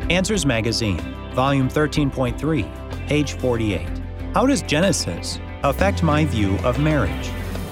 Answers Magazine, Volume 13.3, page 48. How does Genesis affect my view of marriage?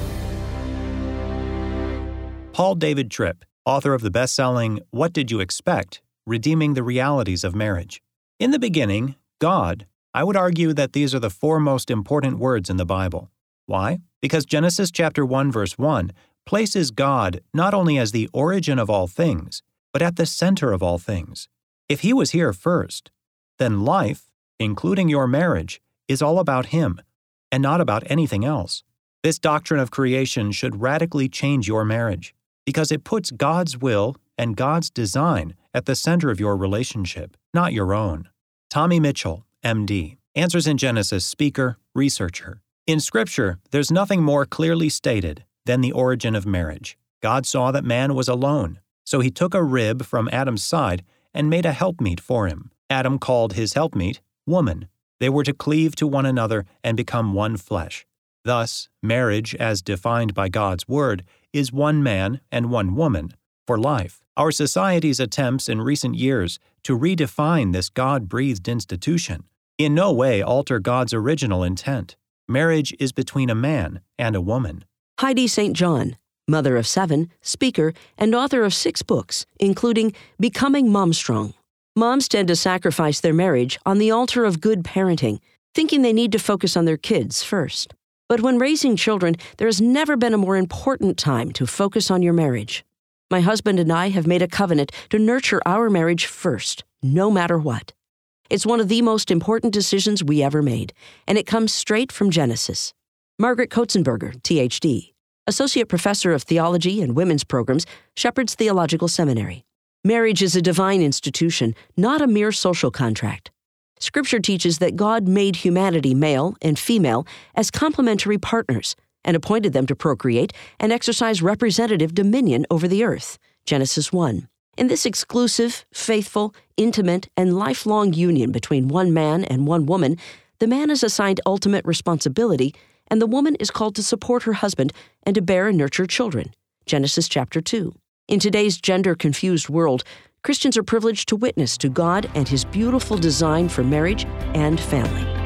Paul David Tripp, author of the best-selling What Did You Expect? Redeeming the Realities of Marriage. In the beginning, God. I would argue that these are the four most important words in the Bible. Why? Because Genesis chapter 1 verse 1 places God not only as the origin of all things, but at the center of all things. If He was here first, then life, including your marriage, is all about Him, and not about anything else. This doctrine of creation should radically change your marriage, because it puts God's will and God's design at the center of your relationship, not your own. Tommy Mitchell, MD, Answers in Genesis speaker, researcher. In Scripture, there's nothing more clearly stated than the origin of marriage. God saw that man was alone, so He took a rib from Adam's side and made a helpmeet for him. Adam called his helpmeet woman. They were to cleave to one another and become one flesh. Thus, marriage, as defined by God's Word, is one man and one woman for life. Our society's attempts in recent years to redefine this God-breathed institution in no way alter God's original intent. Marriage is between a man and a woman. Heidi St. John, mother of 7, speaker, and author of 6 books, including Becoming Momstrong. Moms tend to sacrifice their marriage on the altar of good parenting, thinking they need to focus on their kids first. But when raising children, there has never been a more important time to focus on your marriage. My husband and I have made a covenant to nurture our marriage first, no matter what. It's one of the most important decisions we ever made, and it comes straight from Genesis. Margaret Kotzenberger, Ph.D., Associate Professor of Theology and Women's Programs, Shepherd's Theological Seminary. Marriage is a divine institution, not a mere social contract. Scripture teaches that God made humanity, male and female, as complementary partners and appointed them to procreate and exercise representative dominion over the earth. Genesis 1. In this exclusive, faithful, intimate, and lifelong union between one man and one woman, the man is assigned ultimate responsibility, and the woman is called to support her husband and to bear and nurture children. Genesis chapter 2. In today's gender-confused world, Christians are privileged to witness to God and His beautiful design for marriage and family.